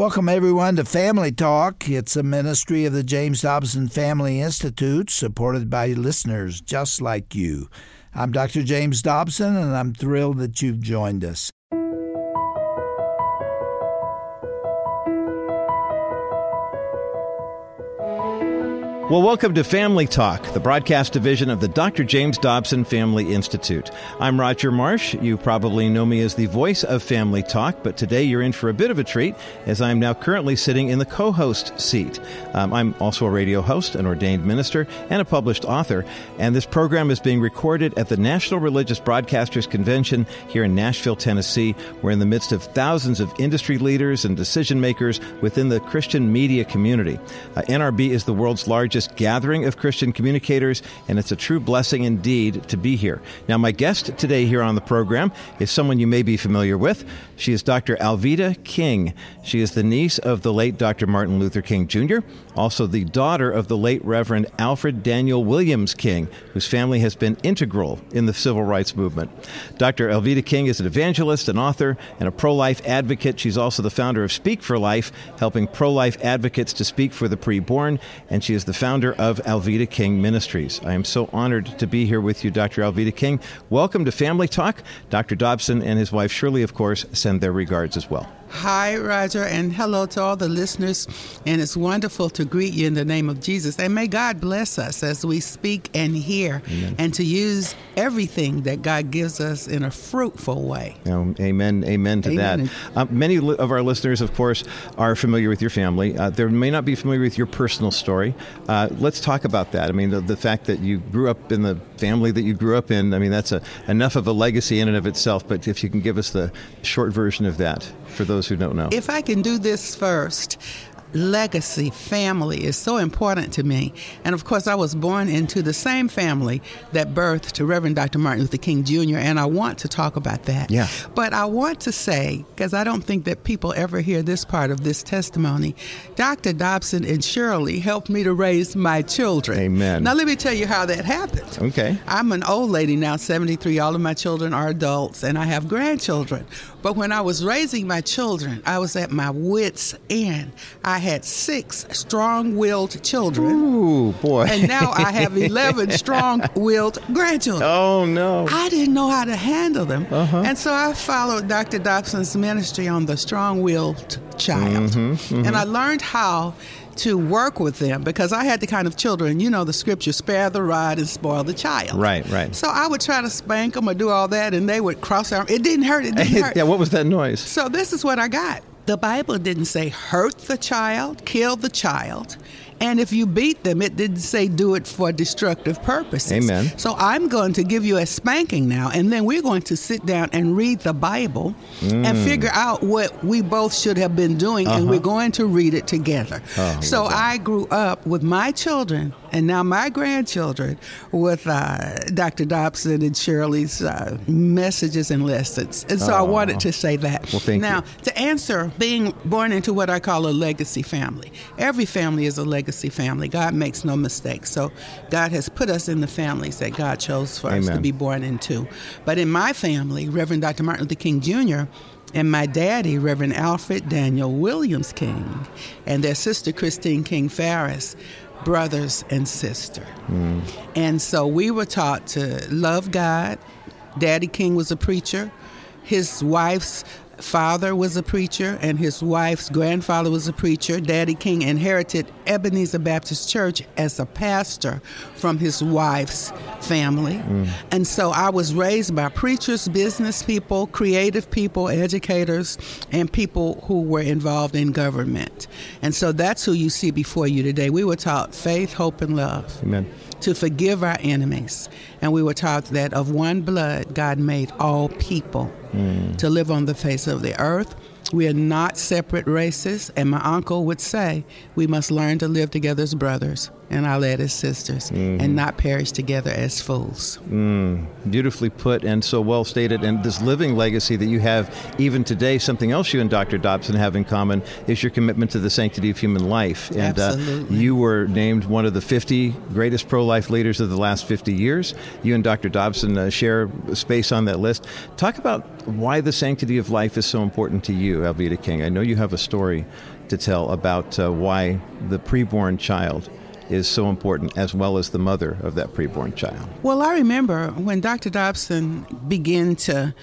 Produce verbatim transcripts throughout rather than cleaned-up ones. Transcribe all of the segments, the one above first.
Welcome, everyone, to Family Talk. It's a ministry of the James Dobson Family Institute, supported by listeners just like you. I'm Doctor James Dobson, and I'm thrilled that you've joined us. Well, welcome to Family Talk, the broadcast division of the Doctor James Dobson Family Institute. I'm Roger Marsh. You probably know me as the voice of Family Talk, but today you're in for a bit of a treat, as I'm now currently sitting in the co-host seat. Um, I'm also a radio host, an ordained minister, and a published author, and this program is being recorded at the National Religious Broadcasters Convention here in Nashville, Tennessee. We're in the midst of thousands of industry leaders and decision makers within the Christian media community. Uh, N R B is the world's largest gathering of Christian communicators, and it's a true blessing indeed to be here. Now, my guest today here on the program is someone you may be familiar with. She is Doctor Alveda King. She is the niece of the late Doctor Martin Luther King Junior, also the daughter of the late Reverend Alfred Daniel Williams King, whose family has been integral in the civil rights movement. Doctor Alveda King is an evangelist, an author, and a pro-life advocate. She's also the founder of Speak for Life, helping pro-life advocates to speak for the preborn, and she is the founder of Alveda King Ministries. I am so honored to be here with you, Doctor Alveda King. Welcome to Family Talk. Doctor Dobson and his wife Shirley, of course, send their regards as well. Hi, Roger, and hello to all the listeners. And it's wonderful to greet you in the name of Jesus. And may God bless us as we speak and hear. Amen. And to use everything that God gives us in a fruitful way. Um, amen. Amen to amen. that. Uh, many li- of our listeners, of course, are familiar with your family. Uh, they may not be familiar with your personal story. Uh, let's talk about that. I mean, the, the fact that you grew up in the family that you grew up in, I mean, that's a, enough of a legacy in and of itself. But if you can give us the short version of that for those who don't know. If I can do this first, legacy, family is so important to me. And of course, I was born into the same family that birthed to Reverend Doctor Martin Luther King Junior, and I want to talk about that. Yeah. But I want to say, because I don't think that people ever hear this part of this testimony, Doctor Dobson and Shirley helped me to raise my children. Amen. Now, let me tell you how that happened. Okay. I'm an old lady now, seventy-three. All of my children are adults, and I have grandchildren. But when I was raising my children, I was at my wits' end. I had six strong-willed children. Ooh, boy. And now I have eleven strong-willed grandchildren. Oh, no. I didn't know how to handle them. Uh-huh. And so I followed Doctor Dobson's ministry on the strong-willed child. Mm-hmm, mm-hmm. And I learned how to work with them because I had the kind of children, you know, the scripture, spare the rod and spoil the child. Right, right. So I would try to spank them or do all that, and they would cross their arm. It didn't hurt. It didn't hurt. Yeah, what was that noise? So this is what I got. The Bible didn't say hurt the child, kill the child. And if you beat them, it didn't say do it for destructive purposes. Amen. So I'm going to give you a spanking now, and then we're going to sit down and read the Bible mm. and figure out what we both should have been doing, uh-huh. and we're going to read it together. Oh, so I grew up with my children, and now my grandchildren, with uh, Doctor Dobson and Shirley's uh, messages and lessons. And so oh. I wanted to say that. Well, thank now, you. to answer, being born into what I call a legacy family. Every family is a legacy family. God makes no mistakes. So God has put us in the families that God chose for Amen. us to be born into. But in my family, Reverend Doctor Martin Luther King Junior and my daddy, Reverend Alfred Daniel Williams King, and their sister, Christine King Farris, brothers and sister. Mm. And so we were taught to love God. Daddy King was a preacher. His wife's father was a preacher, and his wife's grandfather was a preacher. Daddy King inherited Ebenezer Baptist Church as a pastor from his wife's family. Mm. And so I was raised by preachers, business people, creative people, educators, and people who were involved in government. And so that's who you see before you today. We were taught faith, hope, and love. Amen. To forgive our enemies. And we were taught that of one blood, God made all people mm. to live on the face of the earth. We are not separate races. And my uncle would say, we must learn to live together as brothers and our led as sisters, mm-hmm. and not perish together as fools. Mm, beautifully put and so well stated. And this living legacy that you have even today, something else you and Doctor Dobson have in common is your commitment to the sanctity of human life. And Absolutely. Uh, you were named one of the fifty greatest pro-life leaders of the last fifty years. You and Doctor Dobson uh, share space on that list. Talk about why the sanctity of life is so important to you. you, Alveda King. I know you have a story to tell about uh, why the preborn child is so important, as well as the mother of that preborn child. Well, I remember when Doctor Dobson began to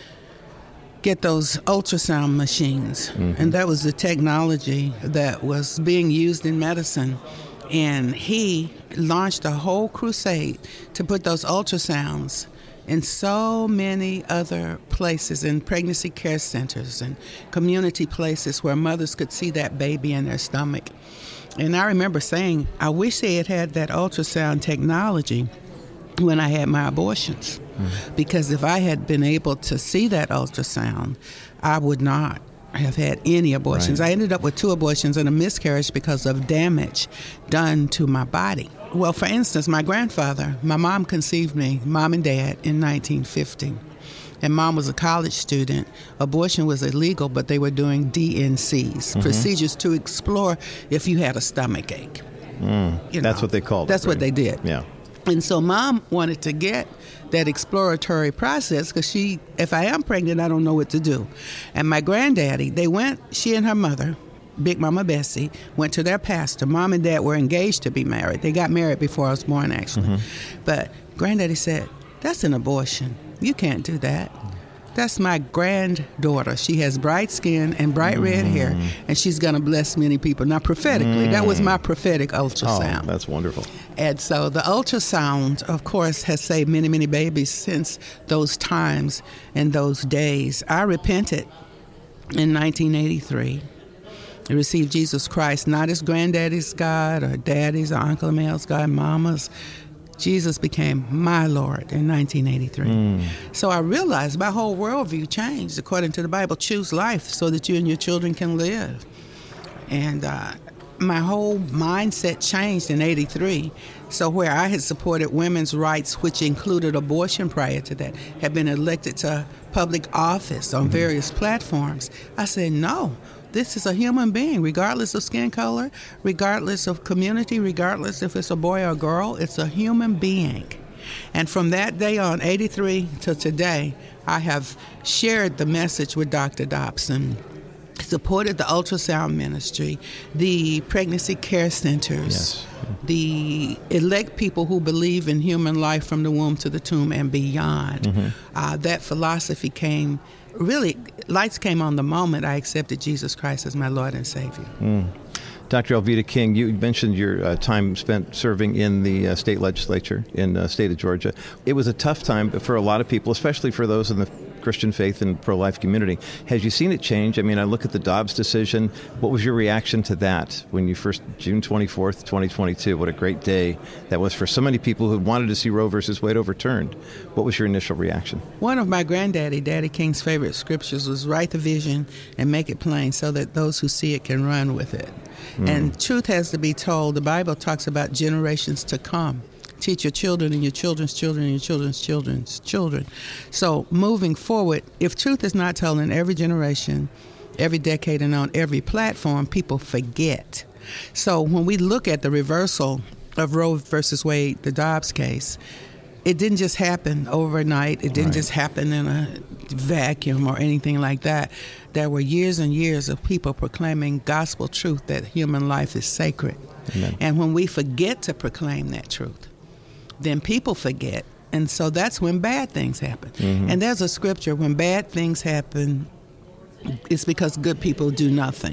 get those ultrasound machines, mm-hmm. and that was the technology that was being used in medicine. And he launched a whole crusade to put those ultrasounds in so many other places, in pregnancy care centers and community places where mothers could see that baby in their stomach. And I remember saying, I wish they had had that ultrasound technology when I had my abortions. Mm-hmm. Because if I had been able to see that ultrasound, I would not have had any abortions. Right. I ended up with two abortions and a miscarriage because of damage done to my body. Well, for instance, my grandfather, my mom conceived me, mom and dad, in nineteen fifty. And mom was a college student. Abortion was illegal, but they were doing D N Cs, mm-hmm. procedures to explore if you had a stomach ache. Mm, you know, that's what they called That's it. That's what they did. Yeah. And so mom wanted to get that exploratory process because she, if I am pregnant, I don't know what to do. And my granddaddy, they went, she and her mother, Big Mama Bessie, went to their pastor. Mom and dad were engaged to be married. They got married before I was born, actually. Mm-hmm. But granddaddy said, that's an abortion. You can't do that. That's my granddaughter. She has bright skin and bright mm. red hair, and she's going to bless many people. Now, prophetically, mm. that was my prophetic ultrasound. Oh, that's wonderful. And so the ultrasound, of course, has saved many, many babies since those times and those days. I repented in nineteen eighty-three. I received Jesus Christ, not as granddaddy's God or daddy's or Uncle Mel's God, mama's. Jesus became my Lord in nineteen eighty-three. Mm. So I realized my whole worldview changed according to the Bible. Choose life so that you and your children can live. And uh, my whole mindset changed in eighty-three. So where I had supported women's rights, which included abortion prior to that, had been elected to public office on mm-hmm. various platforms, I said, no. This is a human being, regardless of skin color, regardless of community, regardless if it's a boy or a girl. It's a human being. And from that day on, eighty-three to today, I have shared the message with Doctor Dobson, supported the ultrasound ministry, the pregnancy care centers, yes. the elect people who believe in human life from the womb to the tomb and beyond. Mm-hmm. Uh, that philosophy came Really, lights came on the moment I accepted Jesus Christ as my Lord and Savior. Mm. Doctor Alveda King, you mentioned your uh, time spent serving in the uh, state legislature in the uh, state of Georgia. It was a tough time for a lot of people, especially for those in the Christian faith and pro-life community. Has you seen it change? I mean, I look at the Dobbs decision. What was your reaction to that when you first, June twenty-fourth, twenty twenty-two? What a great day that was for so many people who wanted to see Roe versus Wade overturned. What was your initial reaction? One of my granddaddy, Daddy King's favorite scriptures was write the vision and make it plain so that those who see it can run with it. Mm. And truth has to be told. The Bible talks about generations to come. Teach your children and your children's children and your children's children's children. So moving forward, if truth is not told in every generation, every decade, and on every platform, people forget. So when we look at the reversal of Roe versus Wade, the Dobbs case, it didn't just happen overnight. It didn't right. just happen in a vacuum or anything like that. There were years and years of people proclaiming gospel truth that human life is sacred. Amen. And when we forget to proclaim that truth, then people forget. And so that's when bad things happen. Mm-hmm. And there's a scripture, when bad things happen, it's because good people do nothing.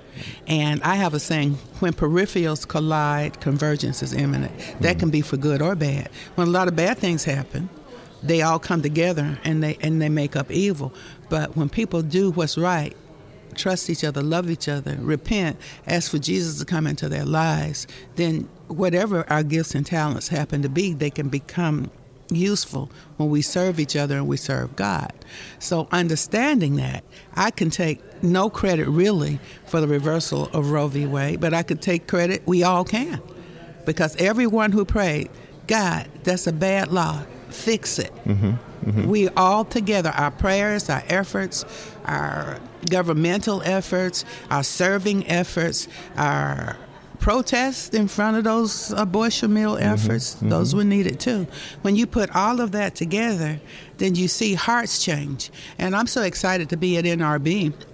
And I have a saying, when peripherals collide, convergence is imminent. That mm-hmm. can be for good or bad. When a lot of bad things happen, they all come together and they and they make up evil. But when people do what's right, trust each other, love each other, repent, ask for Jesus to come into their lives, then whatever our gifts and talents happen to be, they can become useful when we serve each other and we serve God. So understanding that, I can take no credit really for the reversal of Roe v. Wade, but I could take credit, we all can. Because everyone who prayed, God, that's a bad law, fix it. Mm-hmm. Mm-hmm. We all together, our prayers, our efforts, our governmental efforts, our serving efforts, our protests in front of those abortion mill efforts, mm-hmm. those were needed too. When you put all of that together, then you see hearts change. And I'm so excited to be at N R B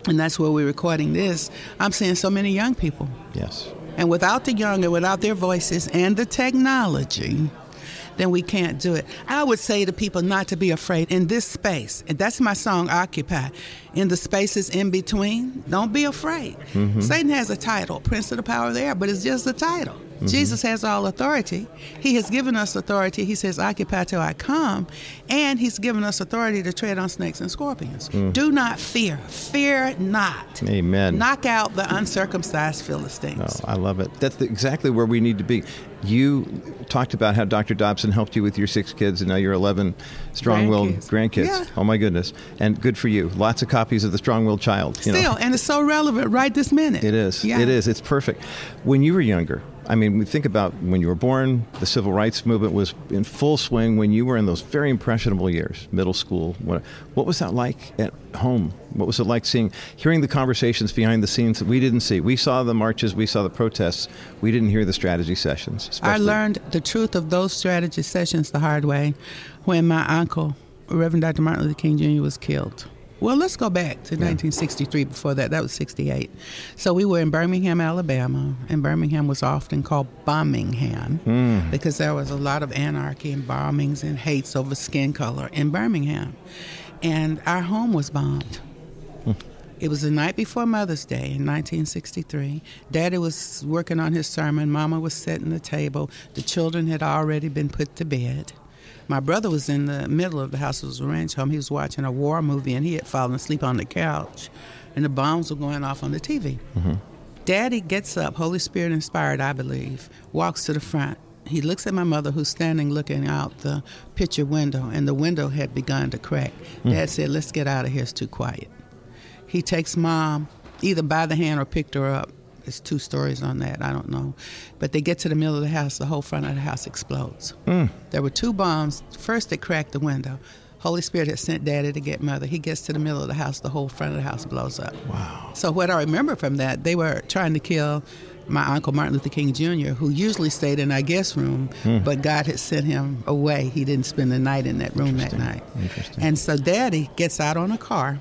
and that's where we're recording this, I'm seeing so many young people. Yes. And without the young and without their voices and the technology, then we can't do it. I would say to people not to be afraid in this space. And that's my song, Occupy. In the spaces in between, don't be afraid. Mm-hmm. Satan has a title, Prince of the Power of the Air, but it's just a title. Mm-hmm. Jesus has all authority. He has given us authority. He says, occupy till I come. And he's given us authority to tread on snakes and scorpions. Mm. Do not fear. Fear not. Amen. Knock out the uncircumcised Philistines. Oh, I love it. That's the, exactly where we need to be. You talked about how Doctor Dobson helped you with your six kids, and now you're eleven strong-willed grandkids. grandkids. Yeah. Oh, my goodness. And good for you. Lots of copies of The Strong-Willed Child. You Still, know. And it's so relevant right this minute. It is. Yeah. It is. It's perfect. When you were younger, I mean, we think about when you were born, the civil rights movement was in full swing when you were in those very impressionable years, middle school. What, what was that like at home? What was it like seeing, hearing the conversations behind the scenes that we didn't see? We saw the marches, we saw the protests. We didn't hear the strategy sessions. Especially. I learned the truth of those strategy sessions the hard way when my uncle, Reverend Doctor Martin Luther King Junior was killed. Well, let's go back to yeah. nineteen sixty-three. Before that, that was sixty-eight. So we were in Birmingham, Alabama, and Birmingham was often called Bombingham mm. because there was a lot of anarchy and bombings and hates over skin color in Birmingham. And our home was bombed. Mm. It was the night before Mother's Day in nineteen sixty-three. Daddy was working on his sermon. Mama was setting the table. The children had already been put to bed. My brother was in the middle of the house. It was a ranch home. He was watching a war movie, and he had fallen asleep on the couch, and the bombs were going off on the T V. Mm-hmm. Daddy gets up, Holy Spirit inspired, I believe, walks to the front. He looks at my mother, who's standing looking out the picture window, and the window had begun to crack. Mm. Dad said, let's get out of here. It's too quiet. He takes Mom either by the hand or picked her up. There's two stories on that. I don't know. But they get to the middle of the house. The whole front of the house explodes. Mm. There were two bombs. First, they cracked the window. Holy Spirit had sent Daddy to get Mother. He gets to the middle of the house. The whole front of the house blows up. Wow. So what I remember from that, they were trying to kill my uncle Martin Luther King Junior, who usually stayed in our guest room, mm. but God had sent him away. He didn't spend the night in that room that night. Interesting. And so Daddy gets out on a car,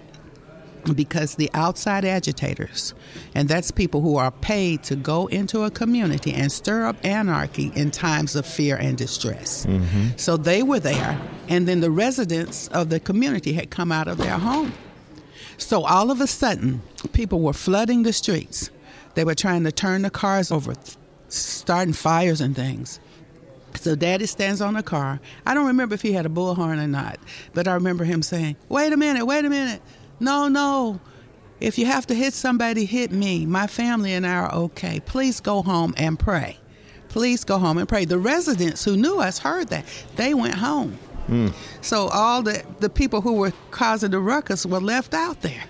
because the outside agitators, and that's people who are paid to go into a community and stir up anarchy in times of fear and distress. Mm-hmm. So they were there, and then the residents of the community had come out of their home. So all of a sudden, people were flooding the streets. They were trying to turn the cars over, starting fires and things. So Daddy stands on the car. I don't remember if he had a bullhorn or not, but I remember him saying, wait a minute, wait a minute. No, no. If you have to hit somebody, hit me. My family and I are okay. Please go home and pray. Please go home and pray. The residents who knew us heard that. They went home. Mm. So all the, the people who were causing the ruckus were left out there.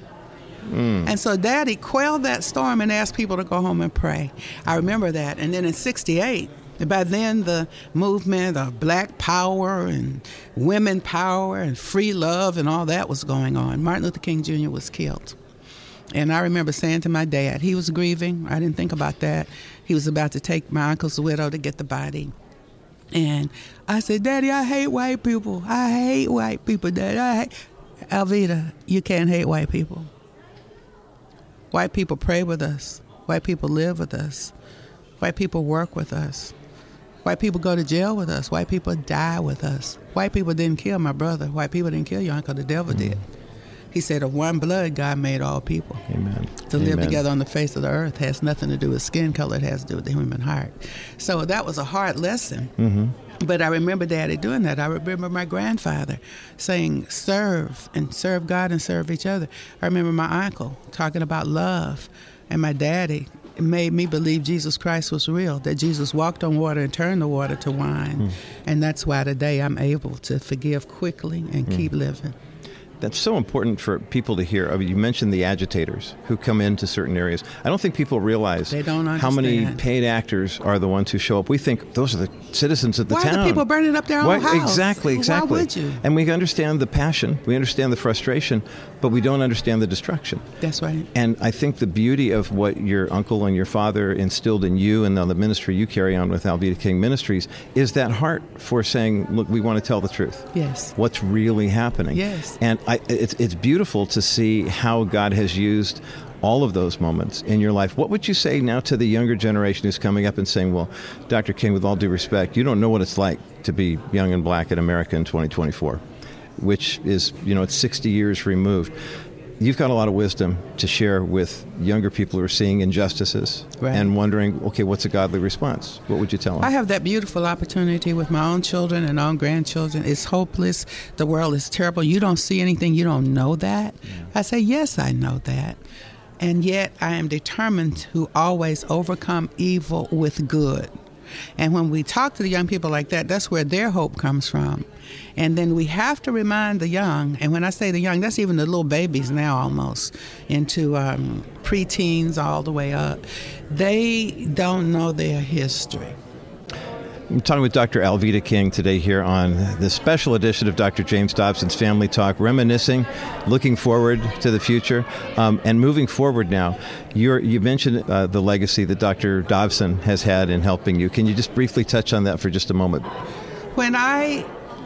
Mm. And so Daddy quelled that storm and asked people to go home and pray. I remember that. And then in sixty-eight, by then, the movement of black power and women power and free love and all that was going on. Martin Luther King Junior was killed. And I remember saying to my dad, he was grieving. I didn't think about that. He was about to take my uncle's widow to get the body. And I said, Daddy, I hate white people. I hate white people, Daddy. I hate. Alveda, you can't hate white people. White people pray with us. White people live with us. White people work with us. White people go to jail with us. White people die with us. White people didn't kill my brother. White people didn't kill your uncle. The devil mm-hmm. did. He said, of one blood, God made all people. Amen. To Amen. live together on the face of the earth has nothing to do with skin color. It has to do with the human heart. So that was a hard lesson. Mm-hmm. But I remember Daddy doing that. I remember my grandfather saying, serve, and serve God and serve each other. I remember my uncle talking about love, and my daddy. It made me believe Jesus Christ was real, that Jesus walked on water and turned the water to wine. Mm. And that's why today I'm able to forgive quickly and mm. keep living. That's so important for people to hear. I mean, you mentioned the agitators who come into certain areas. I don't think people realize they don't understand how many paid actors are the ones who show up. We think those are the citizens of the Why town. Why are the people burning up their own Why, house? Exactly, exactly. Why would you? And we understand the passion, we understand the frustration, but we don't understand the destruction. That's right. And I think the beauty of what your uncle and your father instilled in you and the ministry you carry on with Alveda King Ministries is that heart for saying, look, we want to tell the truth. Yes. What's really happening. Yes. And I, it's, it's beautiful to see how God has used all of those moments in your life. What would you say now to the younger generation who's coming up and saying, well, Doctor King, with all due respect, you don't know what it's like to be young and black in America in twenty twenty-four, which is, you know, it's sixty years removed. You've got a lot of wisdom to share with younger people who are seeing injustices right. and wondering, okay, what's a godly response? What would you tell them? I have that beautiful opportunity with my own children and own grandchildren. It's hopeless. The world is terrible. You don't see anything. You don't know that. Yeah. I say, yes, I know that. And yet I am determined to always overcome evil with good. And when we talk to the young people like that, that's where their hope comes from. And then we have to remind the young, and when I say the young, that's even the little babies now almost, into um, preteens all the way up. They don't know their history. I'm talking with Doctor Alveda King today here on this special edition of Doctor James Dobson's Family Talk, reminiscing, looking forward to the future, um, and moving forward now. You're, you mentioned uh, the legacy that Doctor Dobson has had in helping you. Can you just briefly touch on that for just a moment? When I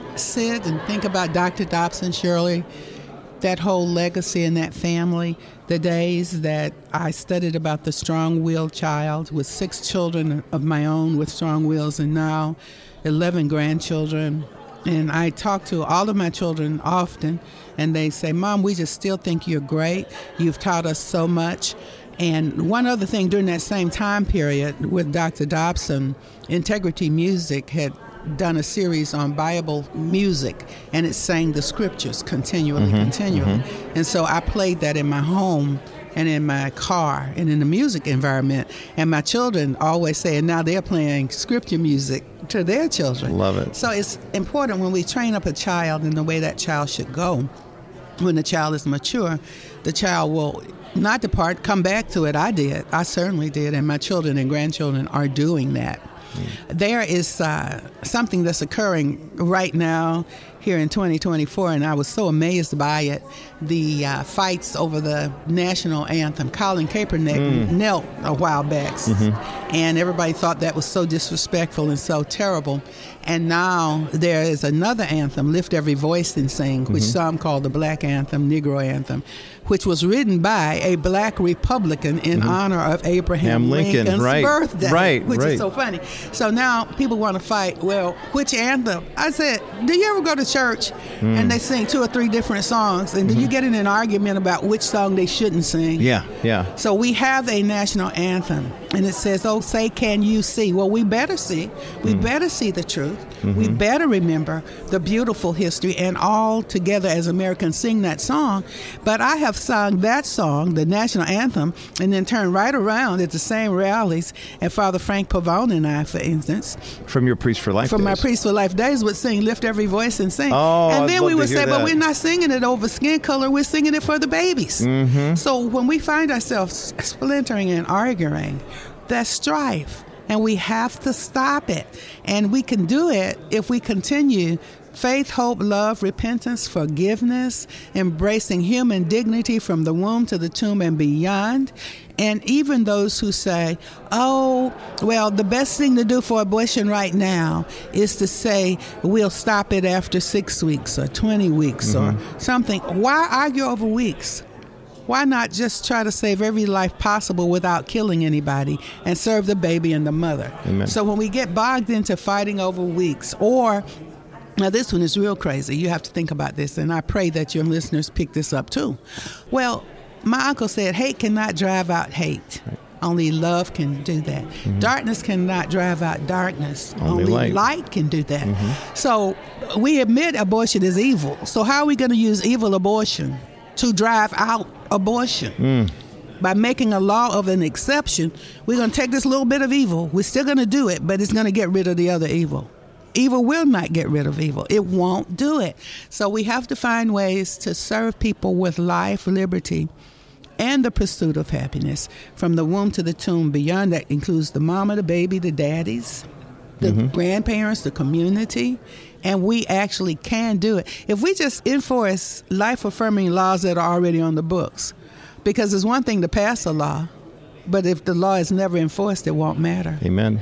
sit and think about Doctor Dobson, Shirley, that whole legacy in that family, the days that I studied about the strong-willed child with six children of my own with strong wills and now eleven grandchildren. And I talk to all of my children often, and they say, Mom, we just still think you're great. You've taught us so much. And one other thing, during that same time period with Doctor Dobson, Integrity Music had done a series on Bible music, and it sang the scriptures continually, mm-hmm, continually. Mm-hmm. And so I played that in my home and in my car and in the music environment. And my children always say, and now they're playing scripture music to their children. Love it. So it's important when we train up a child in the way that child should go. When the child is mature, the child will not depart, come back to it. I did. I certainly did. And my children and grandchildren are doing that. There is uh, something that's occurring right now here in twenty twenty-four, and I was so amazed by it. The uh, fights over the national anthem. Colin Kaepernick mm. knelt a while back, mm-hmm. and everybody thought that was so disrespectful and so terrible. And now there is another anthem, Lift Every Voice and Sing, which mm-hmm. some call the Black Anthem, Negro Anthem, which was written by a black Republican in mm-hmm. honor of Abraham Lincoln, Lincoln's right. birthday, right, which right. is so funny. So now people want to fight, well, which anthem? I said, do you ever go to church mm. and they sing two or three different songs, and mm-hmm. do you get in an argument about which song they shouldn't sing? Yeah, yeah. So we have a national anthem, and it says, oh, say, can you see? Well, we better see. We mm. better see the truth. Mm-hmm. We better remember the beautiful history, and all together as Americans sing that song. But I have sung that song, the national anthem, and then turned right around at the same rallies, and Father Frank Pavone and I, for instance. From your Priest for Life From days. my Priest for Life days would sing, Lift Every Voice and Sing. Oh, and then I'd we love would to hear say, that. but we're not singing it over skin color, we're singing it for the babies. Mm-hmm. So when we find ourselves splintering and arguing, that's strife. And we have to stop it. And we can do it if we continue faith, hope, love, repentance, forgiveness, embracing human dignity from the womb to the tomb and beyond. And even those who say, oh, well, the best thing to do for abortion right now is to say we'll stop it after six weeks or twenty weeks mm-hmm. or something. Why argue over weeks? Why not just try to save every life possible without killing anybody and serve the baby and the mother? Amen. So when we get bogged into fighting over weeks, or, now this one is real crazy. You have to think about this, and I pray that your listeners pick this up too. Well, my uncle said hate cannot drive out hate. Right. Only love can do that. Mm-hmm. Darkness cannot drive out darkness. Only, Only light. light can do that. Mm-hmm. So we admit abortion is evil. So how are we going to use evil abortion to drive out abortion? Mm. By making a law of an exception, we're going to take this little bit of evil. We're still going to do it, but it's going to get rid of the other evil. Evil will not get rid of evil. It won't do it. So we have to find ways to serve people with life, liberty, and the pursuit of happiness. From the womb to the tomb, beyond that includes the mama, the baby, the daddies, the mm-hmm. grandparents, the community. And we actually can do it. If we just enforce life-affirming laws that are already on the books, because it's one thing to pass a law, but if the law is never enforced, it won't matter. Amen.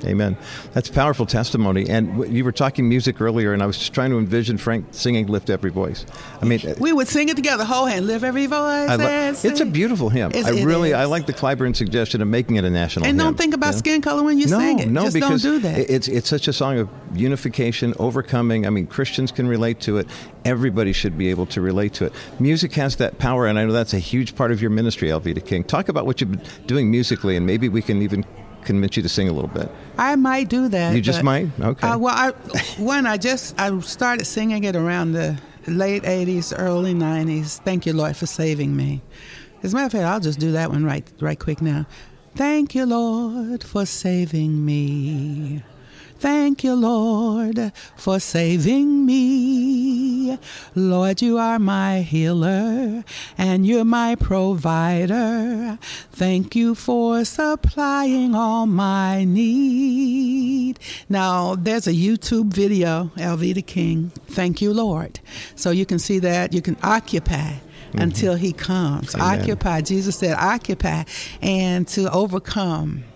Amen. That's powerful testimony. And you were talking music earlier, and I was just trying to envision Frank singing "Lift Every Voice." I mean, we would sing it together, whole hand, lift every voice. I lo- it's a beautiful hymn. It's, I really, is. I like the Clyburn suggestion of making it a national and hymn. And don't think about you know? skin color when you no, sing it. No, Just because don't do that. It's it's such a song of unification, overcoming. I mean, Christians can relate to it. Everybody should be able to relate to it. Music has that power, and I know that's a huge part of your ministry, Alveda King. Talk about what you've been doing musically, and maybe we can even convince you to sing a little bit. I might do that. You just might? Okay. Uh, well, I, one, I just I started singing it around the late eighties, early nineties. Thank you, Lord, for saving me. As a matter of fact, I'll just do that one right, right quick now. Thank you, Lord, for saving me. Thank you, Lord, for saving me. Lord, you are my healer, and you're my provider. Thank you for supplying all my need. Now, there's a YouTube video, Alveda King, Thank You, Lord. So you can see that. You can occupy. Mm-hmm. Until he comes. Amen. Occupy. Jesus said occupy and to overcome.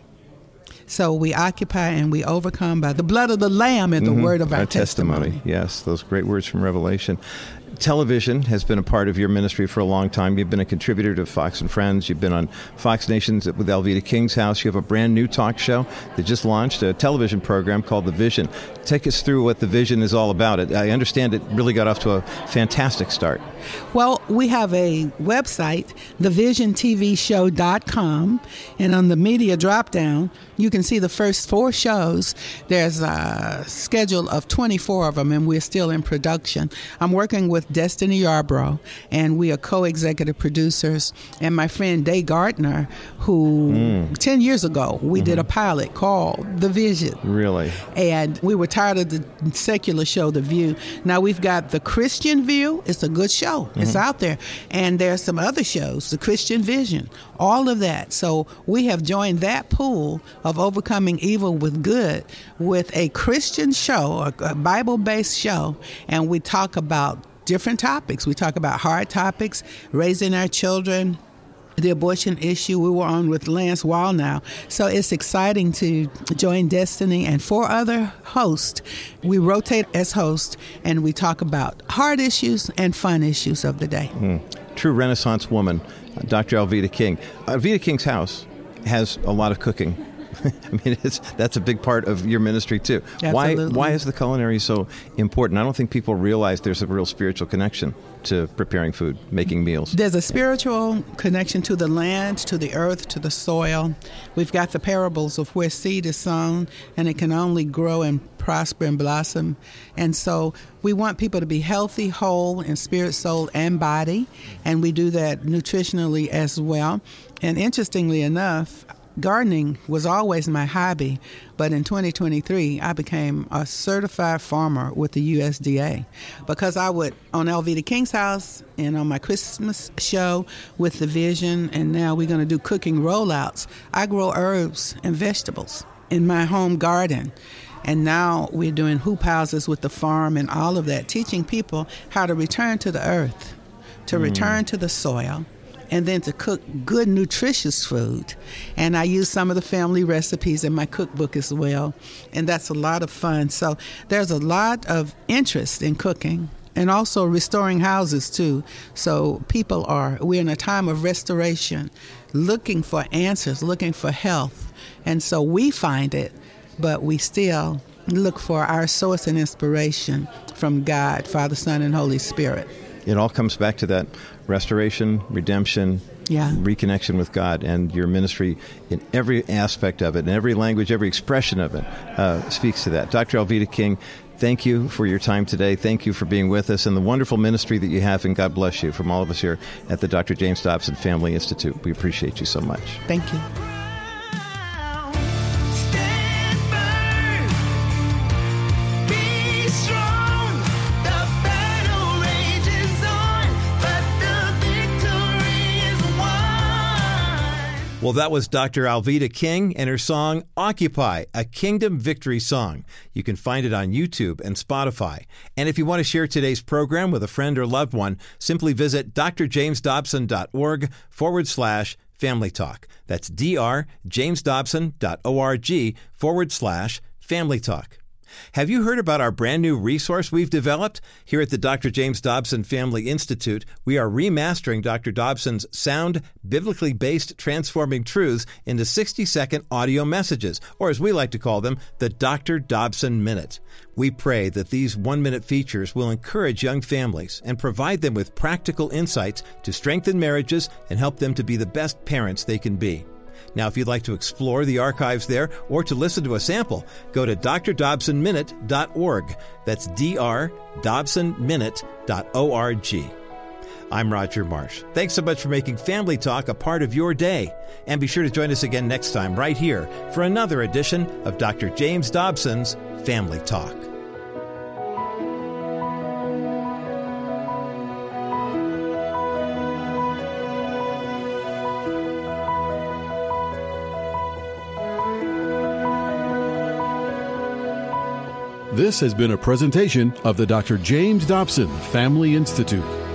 So we occupy and we overcome by the blood of the Lamb and the mm-hmm. word of our, our testimony. testimony. Yes, those great words from Revelation. Television has been a part of your ministry for a long time. You've been a contributor to Fox and Friends. You've been on Fox Nations with Alveda King's house. You have a brand new talk show that just launched, a television program called The Vision. Take us through what The Vision is all about. I understand it really got off to a fantastic start. Well, we have a website, the vision t v show dot com, and on the media drop-down, you can see the first four shows. There's a schedule of twenty-four of them, and we're still in production. I'm working with Destiny Yarbrough, and we are co-executive producers. And my friend Day Gardner, who mm. ten years ago, we mm-hmm. did a pilot called The Vision. Really? And we were tired of the secular show, The View. Now we've got The Christian View. It's a good show. Mm-hmm. It's out there. And there's some other shows, The Christian Vision, all of that. So we have joined that pool of overcoming evil with good with a Christian show, a Bible-based show, and we talk about different topics. We talk about hard topics, raising our children, the abortion issue. We were on with Lance Wallnau. So it's exciting to join Destiny and four other hosts. We rotate as hosts, and we talk about hard issues and fun issues of the day. Mm. True Renaissance woman, Doctor Alveda King. Alveda King's house has a lot of cooking. I mean, it's, that's a big part of your ministry, too. Absolutely. Why, why is the culinary so important? I don't think people realize there's a real spiritual connection to preparing food, making meals. There's a spiritual connection to the land, to the earth, to the soil. We've got the parables of where seed is sown, and it can only grow and prosper and blossom. And so we want people to be healthy, whole in spirit, soul, and body, and we do that nutritionally as well. And interestingly enough, gardening was always my hobby, but in twenty twenty-three, I became a certified farmer with the U S D A because I would, on Alveda King's house and on my Christmas show with The Vision, and now we're going to do cooking rollouts, I grow herbs and vegetables in my home garden. And now we're doing hoop houses with the farm and all of that, teaching people how to return to the earth, to mm. return to the soil, and then to cook good, nutritious food. And I use some of the family recipes in my cookbook as well, and that's a lot of fun. So there's a lot of interest in cooking and also restoring houses, too. So people are, we're in a time of restoration, looking for answers, looking for health. And so we find it, but we still look for our source and inspiration from God, Father, Son, and Holy Spirit. It all comes back to that restoration, redemption, yeah. reconnection with God, and your ministry in every aspect of it, in every language, every expression of it uh, speaks to that. Doctor Alveda King, thank you for your time today. Thank you for being with us and the wonderful ministry that you have, and God bless you from all of us here at the Doctor James Dobson Family Institute. We appreciate you so much. Thank you. Well, that was Doctor Alveda King and her song, Occupy, a Kingdom Victory song. You can find it on YouTube and Spotify. And if you want to share today's program with a friend or loved one, simply visit drjamesdobson.org forward slash Family Talk. That's drjamesdobson.org forward slash Family Talk. Have you heard about our brand new resource we've developed? Here at the Doctor James Dobson Family Institute, we are remastering Doctor Dobson's sound, biblically based transforming truths into sixty-second audio messages, or as we like to call them, the Doctor Dobson Minute. We pray that these one-minute features will encourage young families and provide them with practical insights to strengthen marriages and help them to be the best parents they can be. Now, if you'd like to explore the archives there or to listen to a sample, go to d r dobson minute dot org. That's d r dobson minute dot org. I'm Roger Marsh. Thanks so much for making Family Talk a part of your day. And be sure to join us again next time right here for another edition of Doctor James Dobson's Family Talk. This has been a presentation of the Doctor James Dobson Family Institute.